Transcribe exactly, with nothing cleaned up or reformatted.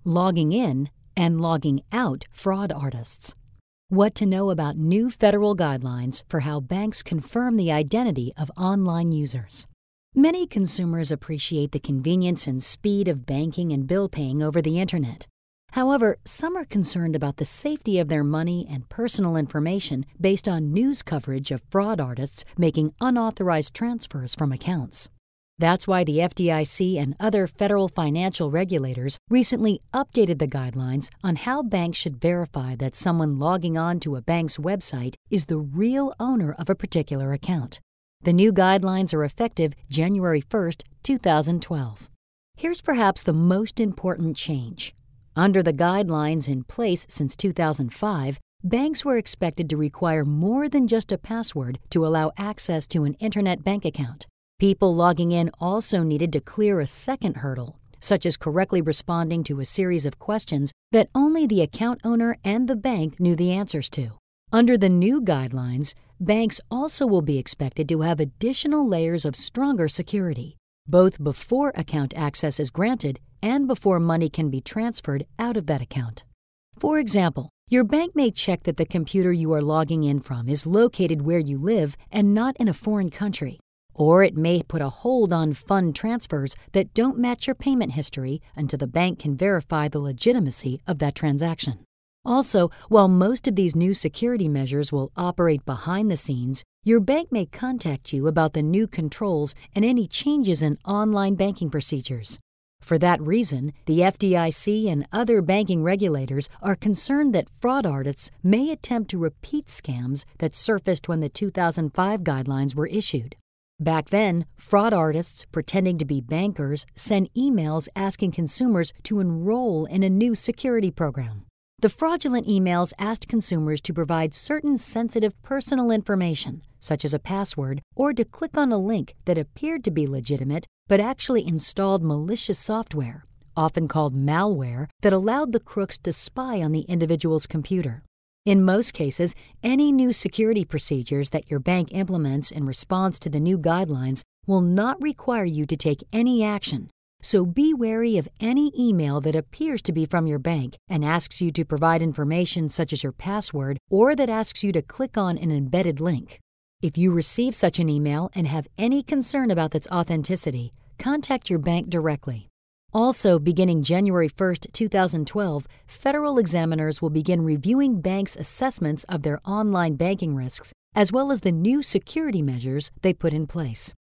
logging in, and logging out fraud artists. What to know about new federal guidelines for how banks confirm the identity of online users. Many consumers appreciate the convenience and speed of banking and bill paying over the internet. However, some are concerned about the safety of their money and personal information based on news coverage of fraud artists making unauthorized transfers from accounts. That's why the F D I C and other federal financial regulators recently updated the guidelines on how banks should verify that someone logging on to a bank's website is the real owner of a particular account. The new guidelines are effective January first, two thousand twelve. Here's perhaps the most important change. Under the guidelines in place since two thousand five, banks were expected to require more than just a password to allow access to an internet bank account. People logging in also needed to clear a second hurdle, such as correctly responding to a series of questions that only the account owner and the bank knew the answers to. Under the new guidelines, banks also will be expected to have additional layers of stronger security, both before account access is granted and before money can be transferred out of that account. For example, your bank may check that the computer you are logging in from is located where you live and not in a foreign country. Or it may put a hold on fund transfers that don't match your payment history until the bank can verify the legitimacy of that transaction. Also, while most of these new security measures will operate behind the scenes, your bank may contact you about the new controls and any changes in online banking procedures. For that reason, the F D I C and other banking regulators are concerned that fraud artists may attempt to repeat scams that surfaced when the two thousand five guidelines were issued. Back then, fraud artists pretending to be bankers sent emails asking consumers to enroll in a new security program. The fraudulent emails asked consumers to provide certain sensitive personal information, such as a password, or to click on a link that appeared to be legitimate but actually installed malicious software, often called malware, that allowed the crooks to spy on the individual's computer. In most cases, any new security procedures that your bank implements in response to the new guidelines will not require you to take any action. So be wary of any email that appears to be from your bank and asks you to provide information such as your password or that asks you to click on an embedded link. If you receive such an email and have any concern about its authenticity, contact your bank directly. Also, beginning January first, two thousand twelve, federal examiners will begin reviewing banks' assessments of their online banking risks, as well as the new security measures they put in place.